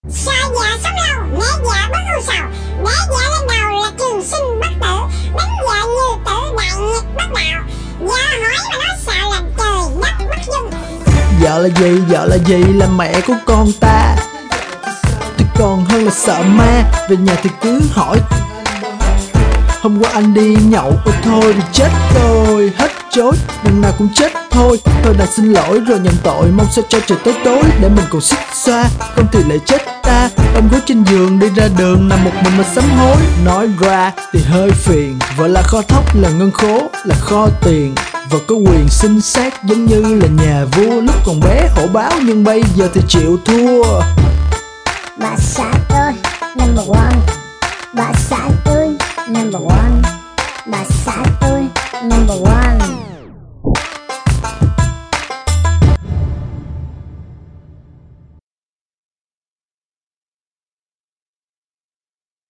Xa già sống lâu, mẹ già bất ưu sầu. Mẹ già lên đầu là trường sinh bất tử. Đánh vợ như tử đại nghiệt bất đạo. Vợ hỏi mà nói sợ làm trời đất bất dung. Vợ là gì? Vợ là gì? Là mẹ của con ta. Thì còn hơn là sợ ma. Về nhà thì cứ hỏi. Hôm qua anh đi nhậu, ôi thôi thì chết rồi. Hết chối, đằng nào cũng chết thôi. Thôi đành xin lỗi rồi nhận tội. Mong sao cho trời tối tối để mình còn xích xoa. Không thì lại chết ta. Ôm gối trên giường đi ra đường nằm một mình mà sám hối. Nói ra thì hơi phiền. Vợ là kho thóc, là ngân khố, là kho tiền. Vợ có quyền sinh sát giống như là nhà vua. Lúc còn bé hổ báo nhưng bây giờ thì chịu thua.